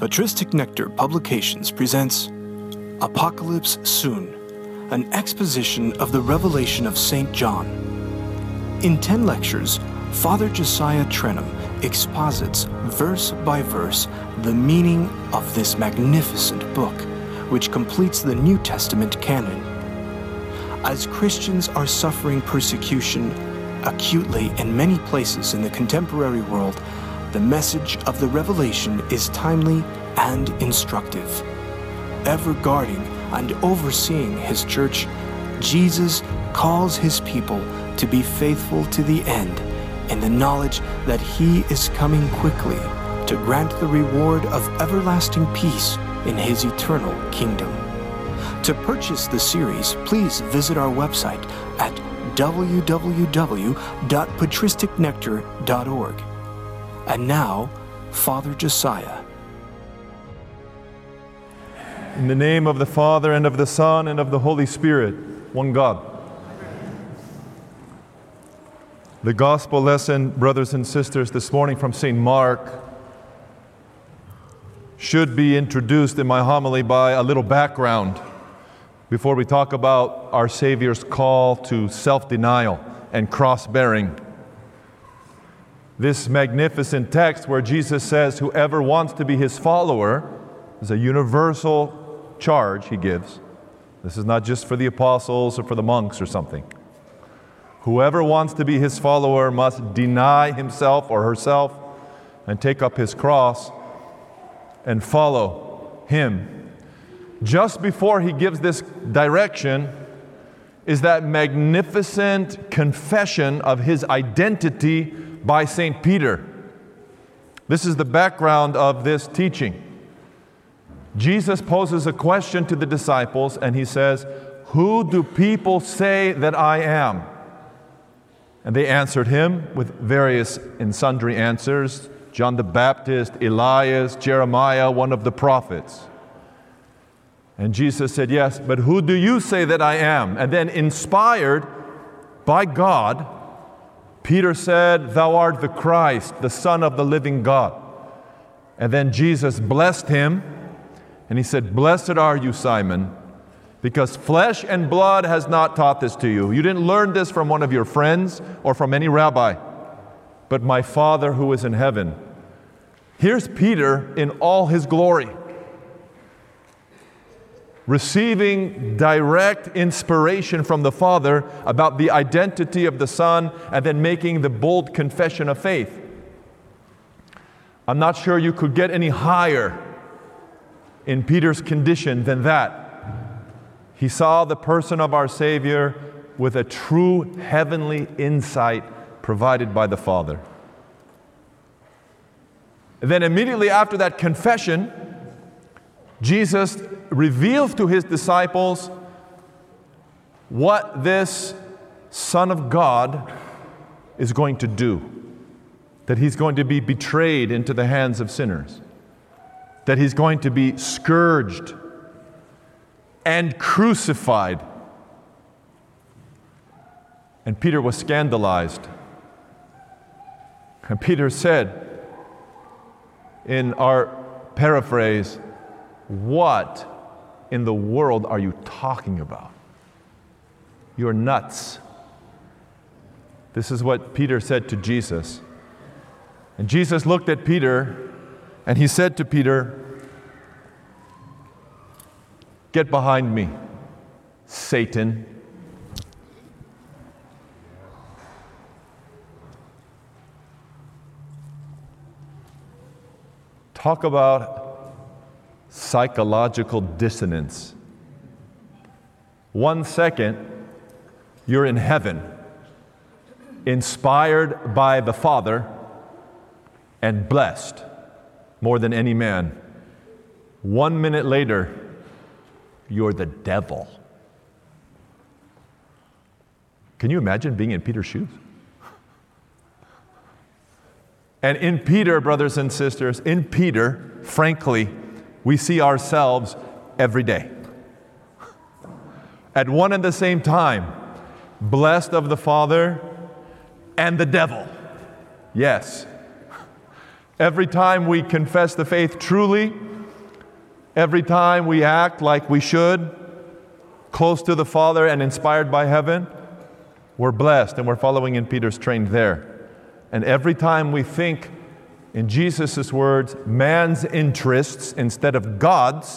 Patristic Nectar Publications presents Apocalypse Soon, an exposition of the revelation of St. John. In 10 lectures, Father Josiah Trenum exposits verse by verse the meaning of this magnificent book, which completes the New Testament canon. As Christians are suffering persecution acutely in many places in the contemporary world, the message of the revelation is timely and instructive. Ever guarding and overseeing his church, Jesus calls his people to be faithful to the end in the knowledge that he is coming quickly to grant the reward of everlasting peace in his eternal kingdom. To purchase the series, please visit our website at www.patristicnectar.org. And now, Father Josiah. In the name of the Father, and of the Son, and of the Holy Spirit, one God. The Gospel lesson, brothers and sisters, this morning from St. Mark should be introduced in my homily by a little background before we talk about our Savior's call to self-denial and cross-bearing. This magnificent text where Jesus says, whoever wants to be his follower, is a universal charge he gives. This is not just for the apostles or for the monks or something. Whoever wants to be his follower must deny himself or herself and take up his cross and follow him. Just before he gives this direction is that magnificent confession of his identity by St. Peter. This is the background of this teaching. Jesus poses a question to the disciples and he says, "Who do people say that I am?" And they answered him with various and sundry answers. John the Baptist, Elias, Jeremiah, one of the prophets. And Jesus said, "Yes, but who do you say that I am?" And then, inspired by God, Peter said, "Thou art the Christ, the Son of the living God." And then Jesus blessed him, and he said, "Blessed are you, Simon, because flesh and blood has not taught this to you. You didn't learn this from one of your friends or from any rabbi, but my Father who is in heaven." Here's Peter in all his glory, receiving direct inspiration from the Father about the identity of the Son, and then making the bold confession of faith. I'm not sure you could get any higher in Peter's condition than that. He saw the person of our Savior with a true heavenly insight provided by the Father. And then immediately after that confession, Jesus reveals to his disciples what this Son of God is going to do. That he's going to be betrayed into the hands of sinners. That he's going to be scourged and crucified. And Peter was scandalized. And Peter said, in our paraphrase, "What in the world are you talking about? You're nuts." This is what Peter said to Jesus. And Jesus looked at Peter and he said to Peter, "Get behind me, Satan." Talk about psychological dissonance. 1 second, you're in heaven, inspired by the Father and blessed more than any man. 1 minute later, you're the devil. Can you imagine being in Peter's shoes? And in Peter, brothers and sisters, in Peter, frankly, we see ourselves every day. At one and the same time, blessed of the Father and the devil. Yes. Every time we confess the faith truly, Every time we act like we should, close to the Father and inspired by heaven, we're blessed and we're following in Peter's train there. And every time we think, in Jesus' words, man's interests instead of God's,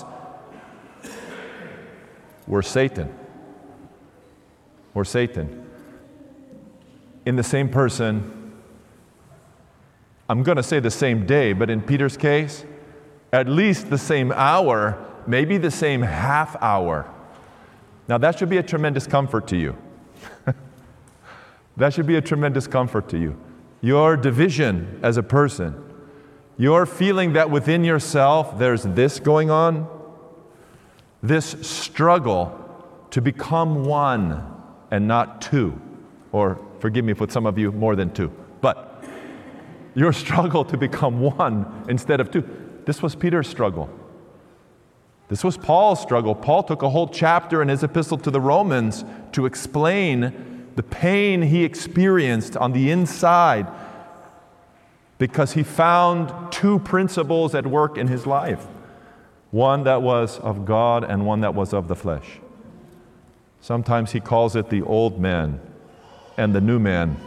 we're Satan. We're Satan. In the same person, I'm going to say the same day, but in Peter's case, at least the same hour, maybe the same half hour. Now that should be a tremendous comfort to you. That should be a tremendous comfort to you. Your division as a person, your feeling that within yourself there's this going on, this struggle to become one and not two, or forgive me for some of you, more than two, but your struggle to become one instead of two. This was Peter's struggle. This was Paul's struggle. Paul took a whole chapter in his epistle to the Romans to explain the pain he experienced on the inside because he found two principles at work in his life. One that was of God and one that was of the flesh. Sometimes he calls it the old man and the new man.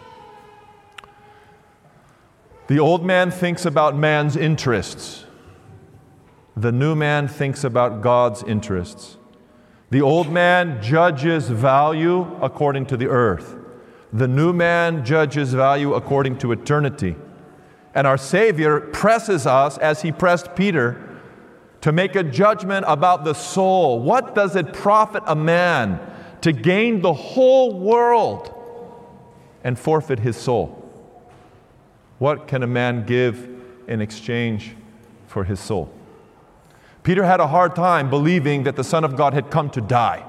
The old man thinks about man's interests. The new man thinks about God's interests. The old man judges value according to the earth. The new man judges value according to eternity. And our Savior presses us, as he pressed Peter, to make a judgment about the soul. What does it profit a man to gain the whole world and forfeit his soul? What can a man give in exchange for his soul? Peter had a hard time believing that the Son of God had come to die.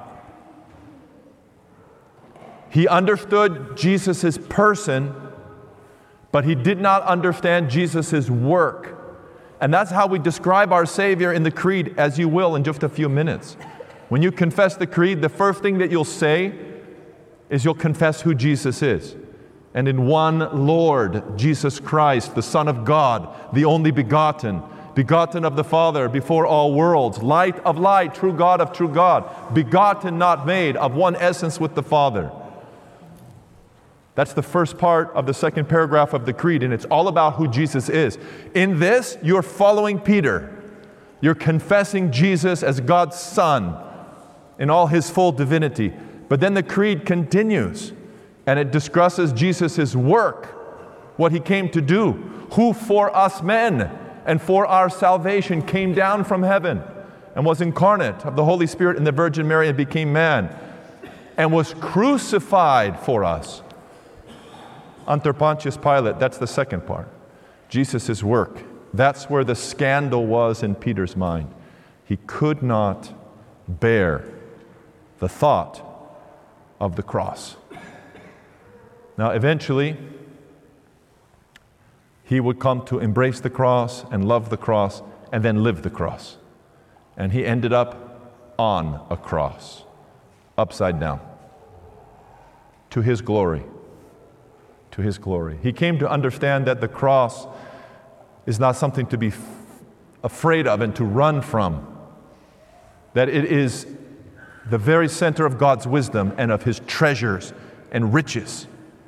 He understood Jesus' person, but he did not understand Jesus' work. And that's how we describe our Savior in the Creed, as you will in just a few minutes. When you confess the Creed, the first thing that you'll say is you'll confess who Jesus is. And in one Lord, Jesus Christ, the Son of God, the only begotten of the Father before all worlds, light of light, true God of true God, begotten, not made, of one essence with the Father. That's the first part of the second paragraph of the Creed, and it's all about who Jesus is. In this, you're following Peter. You're confessing Jesus as God's Son in all His full divinity. But then the Creed continues, and it discusses Jesus' work, what He came to do, who for us men and for our salvation came down from heaven and was incarnate of the Holy Spirit in the Virgin Mary and became man and was crucified for us under Pontius Pilate. That's the second part. Jesus' work. That's where the scandal was in Peter's mind. He could not bear the thought of the cross. Now, eventually, he would come to embrace the cross and love the cross and then live the cross. And he ended up on a cross, upside down, to his glory. To his glory. He came to understand that the cross is not something to be afraid of and to run from, that it is the very center of God's wisdom and of His treasures and riches.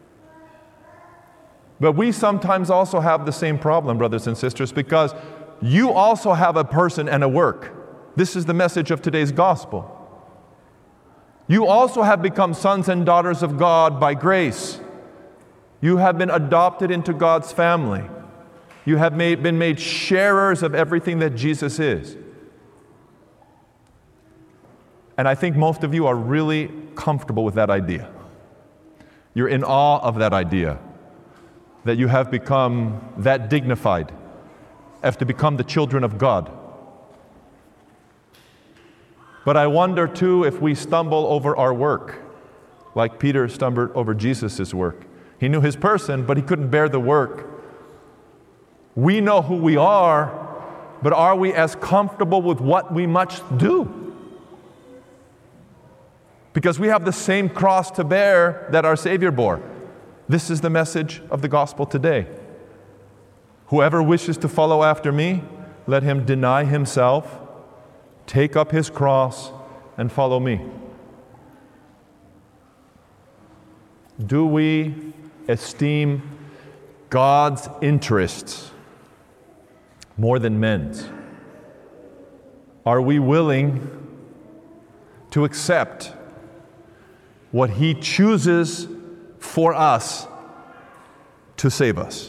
But we sometimes also have the same problem, brothers and sisters, because you also have a person and a work. This is the message of today's gospel. You also have become sons and daughters of God by grace. You have been adopted into God's family. You have been made sharers of everything that Jesus is. And I think most of you are really comfortable with that idea. You're in awe of that idea, that you have become that dignified, have to become the children of God. But I wonder too if we stumble over our work, like Peter stumbled over Jesus' work. He knew his person, but he couldn't bear the work. We know who we are, but are we as comfortable with what we must do? Because we have the same cross to bear that our Savior bore. This is the message of the gospel today. Whoever wishes to follow after me, let him deny himself, take up his cross and follow me. Do we esteem God's interests more than men's? Are we willing to accept what he chooses for us to save us?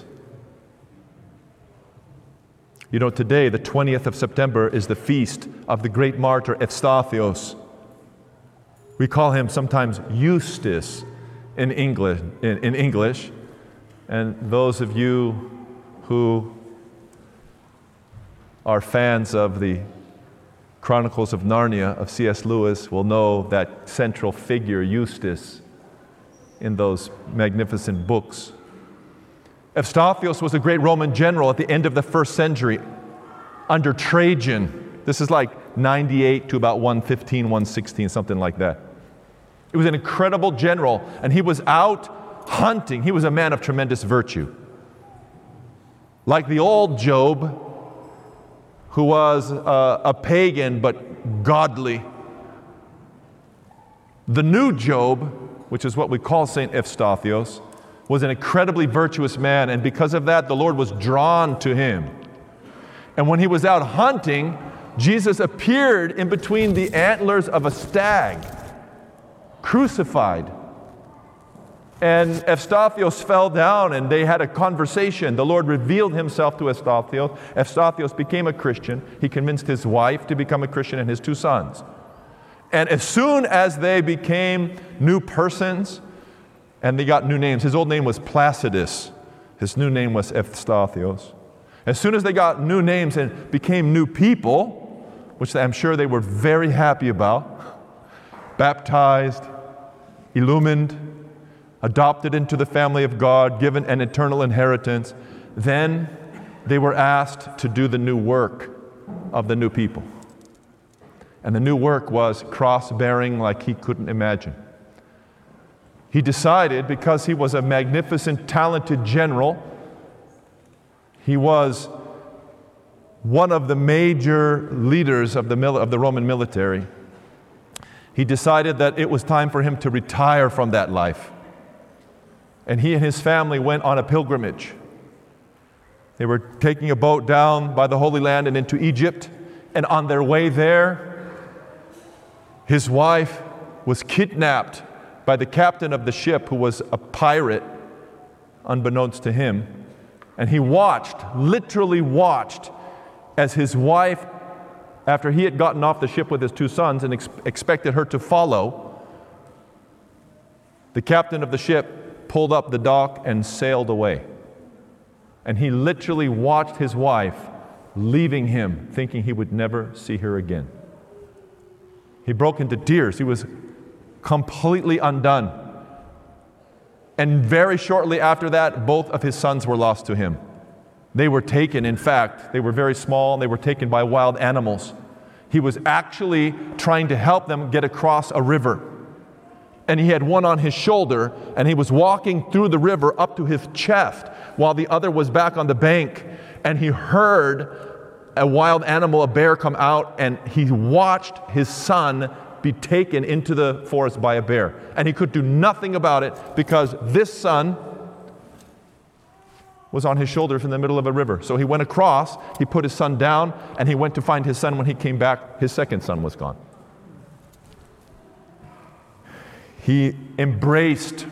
You know, today, the 20th of September, is the feast of the great martyr Evstathios. We call him sometimes Eustace in English. And those of you who are fans of the Chronicles of Narnia of C.S. Lewis will know that central figure, Eustace, in those magnificent books. Evstathios was a great Roman general at the end of the first century under Trajan. This is like 98 to about 115, 116, something like that. It was an incredible general, and he was out hunting. He was a man of tremendous virtue. Like the old Job, who was a pagan but godly. The new Job, which is what we call St. Evstathios, was an incredibly virtuous man, and because of that, the Lord was drawn to him. And when he was out hunting, Jesus appeared in between the antlers of a stag, crucified. And Evstathios fell down, and they had a conversation. The Lord revealed himself to Evstathios. Evstathios became a Christian. He convinced his wife to become a Christian and his 2 sons. And as soon as they became new persons, and they got new names. His old name was Placidus. His new name was Evstathios. As soon as they got new names and became new people, which I'm sure they were very happy about, baptized, illumined, adopted into the family of God, given an eternal inheritance, then they were asked to do the new work of the new people. And the new work was cross-bearing like he couldn't imagine. He decided, because he was a magnificent, talented general, he was one of the major leaders of the Roman military. He decided that it was time for him to retire from that life. And he and his family went on a pilgrimage. They were taking a boat down by the Holy Land and into Egypt. And on their way there, his wife was kidnapped by the captain of the ship, who was a pirate, unbeknownst to him. And he literally watched, as his wife, after he had gotten off the ship with his 2 sons and expected her to follow, the captain of the ship pulled up the dock and sailed away. And he literally watched his wife leaving him, thinking he would never see her again. He broke into tears. He was completely undone. And very shortly after that, both of his sons were lost to him. They were taken, in fact, they were very small, and they were taken by wild animals. He was actually trying to help them get across a river. And he had one on his shoulder, and he was walking through the river up to his chest, while the other was back on the bank. And he heard a wild animal, a bear, come out, and he watched his son be taken into the forest by a bear. And he could do nothing about it because this son was on his shoulders in the middle of a river. So he went across, he put his son down, and he went to find his son. When he came back, his second son was gone. He embraced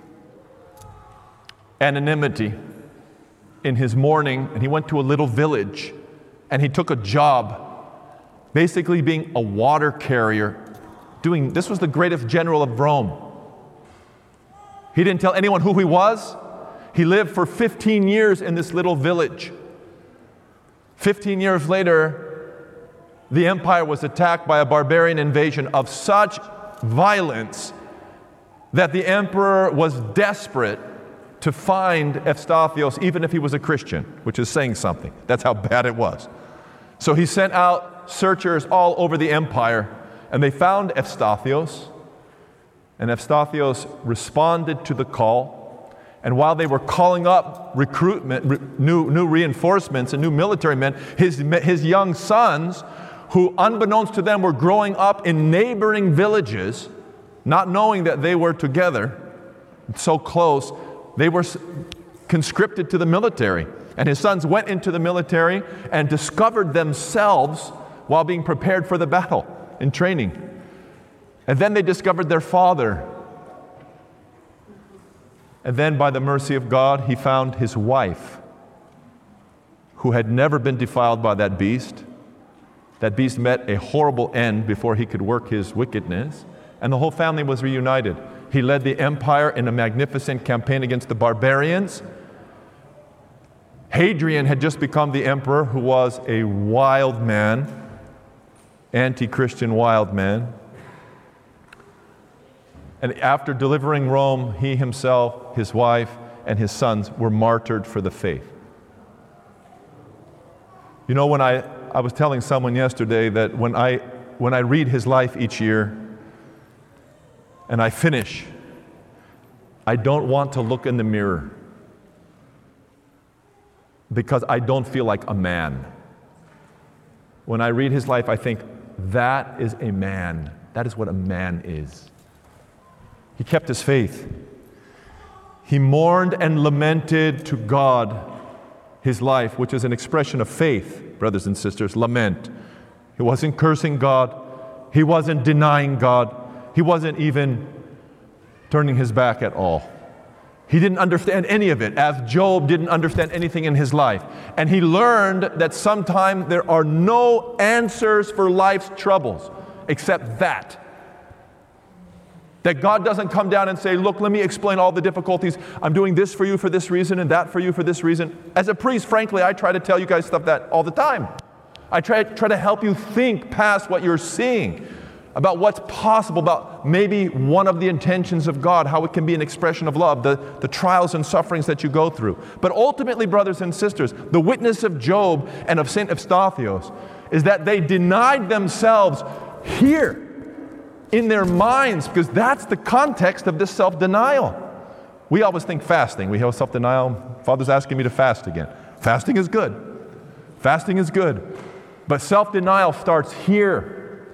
anonymity in his mourning, and he went to a little village, and he took a job, basically being a water carrier. This was the greatest general of Rome. He didn't tell anyone who he was. He lived for 15 years in this little village. 15 years later, the empire was attacked by a barbarian invasion of such violence that the emperor was desperate to find Evstathios, even if he was a Christian, which is saying something. That's how bad it was. So he sent out searchers all over the empire, and they found Evstathios, and Evstathios responded to the call. And while they were calling up recruitment, new reinforcements and new military men, his young sons, who, unbeknownst to them, were growing up in neighboring villages, not knowing that they were together, so close. They were conscripted to the military. And his sons went into the military and discovered themselves while being prepared for the battle in training. And then they discovered their father. And then, by the mercy of God, he found his wife, who had never been defiled by that beast. That beast met a horrible end before he could work his wickedness, and the whole family was reunited. He led the empire in a magnificent campaign against the barbarians. Hadrian had just become the emperor, who was a wild man, anti-Christian wild man. And after delivering Rome, he himself, his wife, and his sons were martyred for the faith. You know, when I was telling someone yesterday that when I read his life each year and I finish, I don't want to look in the mirror because I don't feel like a man. When I read his life, I think, that is a man. That is what a man is. He kept his faith. He mourned and lamented to God his life, which is an expression of faith, brothers and sisters, lament. He wasn't cursing God. He wasn't denying God. He wasn't even turning his back at all. He didn't understand any of it, as Job didn't understand anything in his life. And he learned that sometimes there are no answers for life's troubles except that. That God doesn't come down and say, look, let me explain all the difficulties. I'm doing this for you for this reason and that for you for this reason. As a priest, frankly, I try to tell you guys stuff that all the time. I try to help you think past what you're seeing, about what's possible, about maybe one of the intentions of God, how it can be an expression of love, the trials and sufferings that you go through. But ultimately, brothers and sisters, the witness of Job and of St. Eustathios is that they denied themselves here in their minds, because that's the context of this self-denial. We always think fasting. We have self-denial. Father's asking me to fast again. Fasting is good. Fasting is good. But self-denial starts here.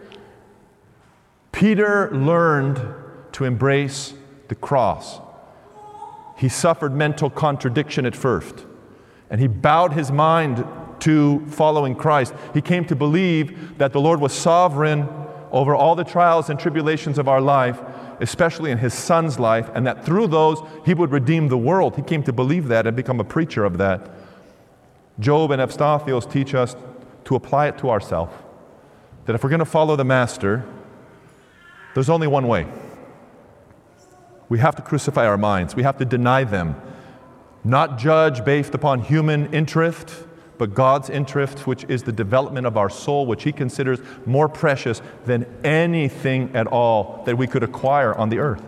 Peter learned to embrace the cross. He suffered mental contradiction at first, and he bowed his mind to following Christ. He came to believe that the Lord was sovereign over all the trials and tribulations of our life, especially in his son's life, and that through those he would redeem the world. He came to believe that and become a preacher of that. Job and Eustathios teach us to apply it to ourselves, that if we're going to follow the Master, there's only one way. We have to crucify our minds. We have to deny them, not judge based upon human interest, but God's interest, which is the development of our soul, which he considers more precious than anything at all that we could acquire on the earth.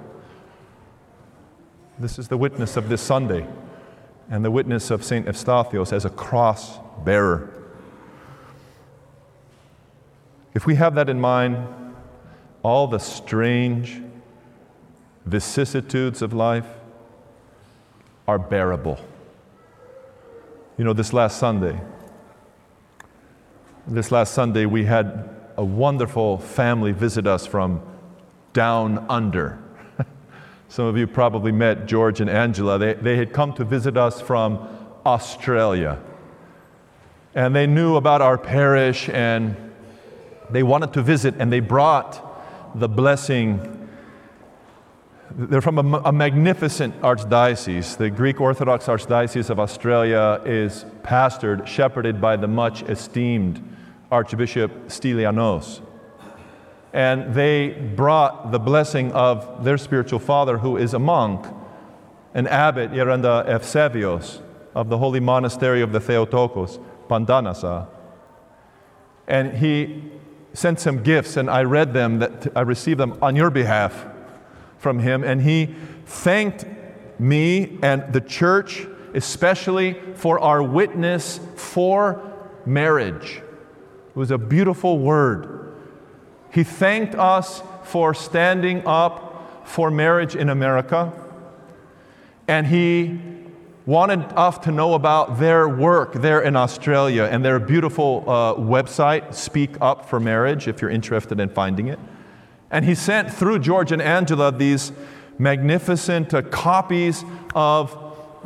This is the witness of this Sunday, and the witness of St. Eustathios as a cross bearer. If we have that in mind, all the strange vicissitudes of life are bearable. You know, this last Sunday we had a wonderful family visit us from down under. Some of you probably met George and Angela. They had come to visit us from Australia. And they knew about our parish, and they wanted to visit, and they brought the blessing. They're from a magnificent archdiocese. The Greek Orthodox Archdiocese of Australia is pastored, shepherded by the much esteemed Archbishop Stylianos. And they brought the blessing of their spiritual father, who is a monk, an abbot, Yeranda Evsevios, of the holy monastery of the Theotokos, Pandanasa. And he sent some gifts, and I read them, I received them on your behalf from him, and he thanked me and the church especially for our witness for marriage. It was a beautiful word. He thanked us for standing up for marriage in America, and he wanted us to know about their work there in Australia and their beautiful website, Speak Up for Marriage, if you're interested in finding it. And he sent through George and Angela these magnificent copies of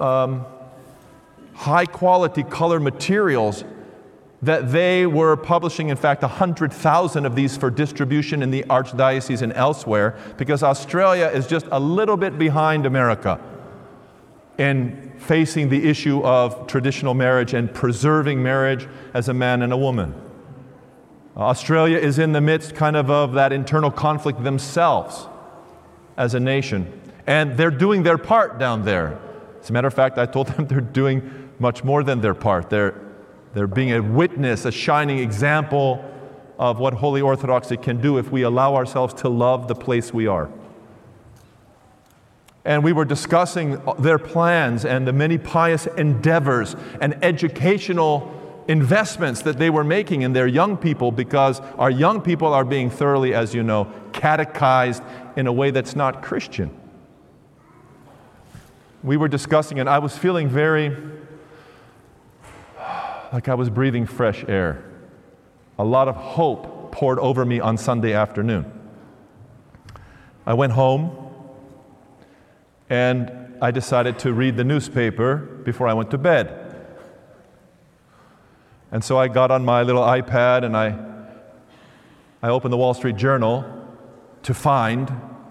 high-quality color materials that they were publishing, in fact, 100,000 of these for distribution in the Archdiocese and elsewhere, because Australia is just a little bit behind America in facing the issue of traditional marriage and preserving marriage as a man and a woman. Australia is in the midst kind of that internal conflict themselves as a nation, and they're doing their part down there. As a matter of fact, I told them they're doing much more than their part. They're being a witness, a shining example of what Holy Orthodoxy can do if we allow ourselves to love the place we are. And we were discussing their plans and the many pious endeavors and educational investments that they were making in their young people, because our young people are being thoroughly, as you know, catechized in a way that's not Christian. We were discussing, and I was feeling very like I was breathing fresh air. A lot of hope poured over me on Sunday afternoon. I went home and I decided to read the newspaper before I went to bed. And so I got on my little iPad and I opened the Wall Street Journal to find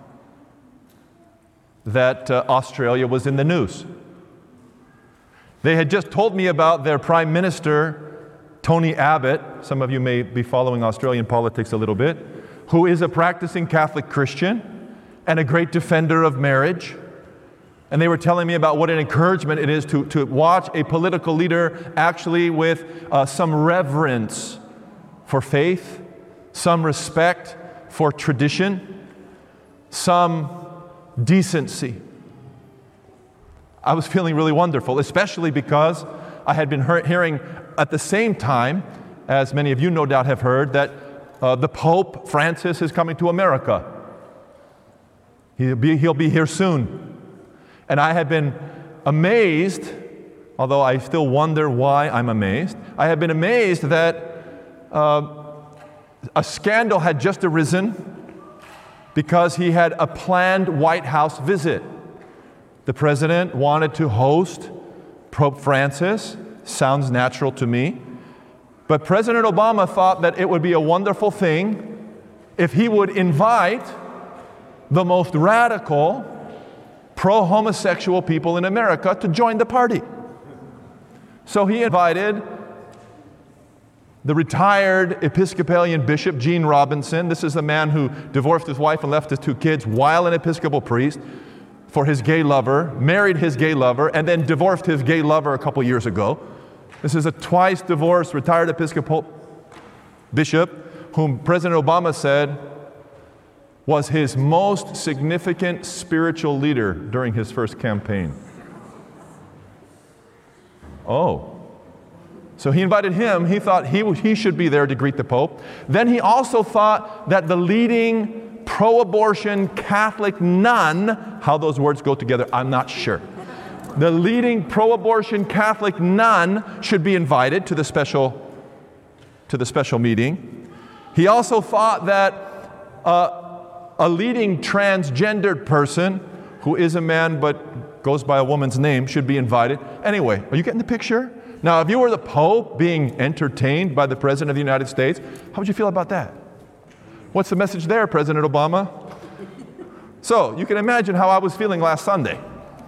that Australia was in the news. They had just told me about their Prime Minister, Tony Abbott. Some of you may be following Australian politics a little bit, who is a practicing Catholic Christian and a great defender of marriage. And they were telling me about what an encouragement it is to watch a political leader actually with some reverence for faith, some respect for tradition, some decency. I was feeling really wonderful, especially because I had been hearing at the same time, as many of you no doubt have heard, that the Pope Francis is coming to America. He'll be here soon. And I had been amazed, although I still wonder why I'm amazed. I had been amazed that a scandal had just arisen because he had a planned White House visit. The president wanted to host Pope Francis. Sounds natural to me. But President Obama thought that it would be a wonderful thing if he would invite the most radical, pro-homosexual people in America to join the party. So he invited the retired Episcopalian bishop, Gene Robinson. This is the man who divorced his wife and left his 2 kids while an Episcopal priest for his gay lover, married his gay lover, and then divorced his gay lover a couple years ago. This is a twice divorced retired Episcopal bishop whom President Obama said was his most significant spiritual leader during his first campaign. Oh. So he invited him. He thought he should be there to greet the Pope. Then he also thought that the leading pro-abortion Catholic nun, how those words go together, I'm not sure. The leading pro-abortion Catholic nun should be invited to the special meeting. He also thought that a leading transgendered person who is a man but goes by a woman's name should be invited. Anyway, are you getting the picture? Now, if you were the Pope being entertained by the President of the United States, how would you feel about that? What's the message there, President Obama? So, you can imagine how I was feeling last Sunday.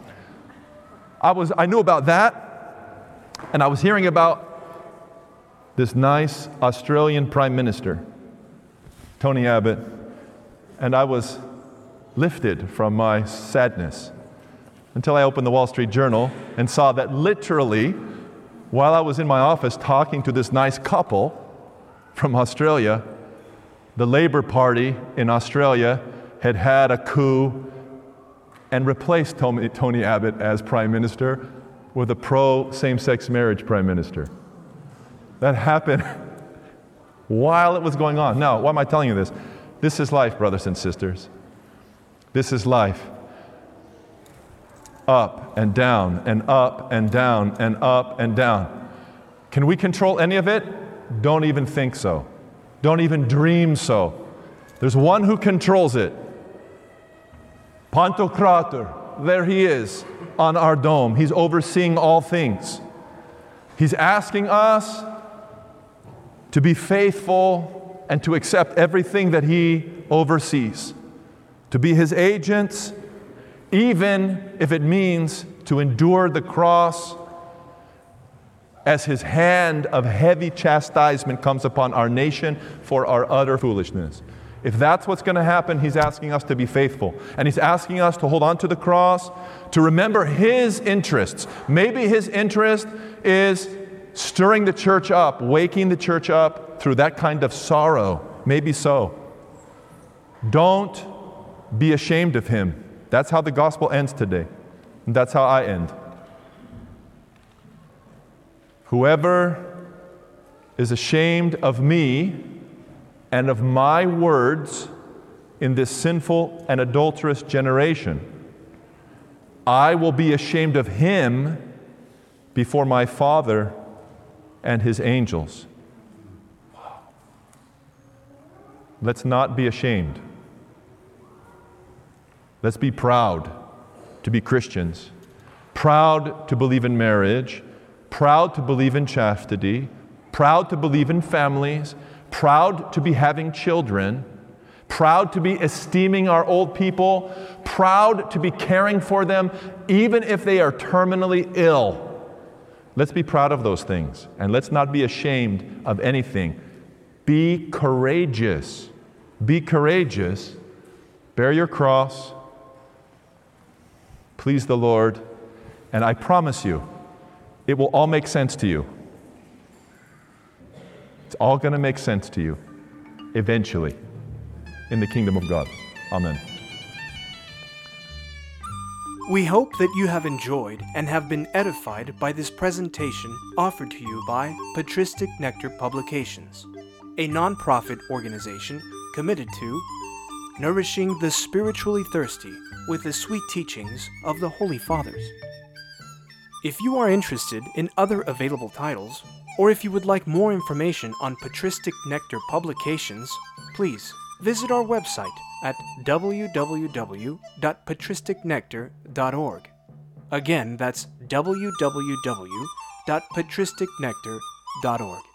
I knew about that, and I was hearing about this nice Australian Prime Minister, Tony Abbott, and I was lifted from my sadness until I opened the Wall Street Journal and saw that literally, while I was in my office talking to this nice couple from Australia, the Labour Party in Australia had had a coup and replaced Tony Abbott as Prime Minister with a pro-same-sex marriage Prime Minister. That happened while it was going on. Now, why am I telling you this? This is life, brothers and sisters. This is life. up and down and up and down and up and down. Can we control any of it? Don't even think so. Don't even dream so. There's one who controls it. Pantocrator, there he is on our dome. He's overseeing all things. He's asking us to be faithful and to accept everything that he oversees, to be his agents, even if it means to endure the cross as his hand of heavy chastisement comes upon our nation for our utter foolishness. If that's what's going to happen, he's asking us to be faithful. And he's asking us to hold on to the cross, to remember his interests. Maybe his interest is stirring the church up, waking the church up through that kind of sorrow. Maybe so. Don't be ashamed of him. That's how the gospel ends today. And that's how I end. Whoever is ashamed of me and of my words in this sinful and adulterous generation, I will be ashamed of him before my Father and his angels. Let's not be ashamed. Let's be proud to be Christians, proud to believe in marriage, proud to believe in chastity, proud to believe in families, proud to be having children, proud to be esteeming our old people, proud to be caring for them even if they are terminally ill. Let's be proud of those things, and let's not be ashamed of anything. Be courageous. Be courageous. Bear your cross. Please the Lord, and I promise you, it will all make sense to you. It's all going to make sense to you eventually in the kingdom of God. Amen. We hope that you have enjoyed and have been edified by this presentation offered to you by Patristic Nectar Publications, a non-profit organization committed to nourishing the spiritually thirsty with the sweet teachings of the Holy Fathers. If you are interested in other available titles, or if you would like more information on Patristic Nectar Publications, please visit our website at www.patristicnectar.org. Again, that's www.patristicnectar.org.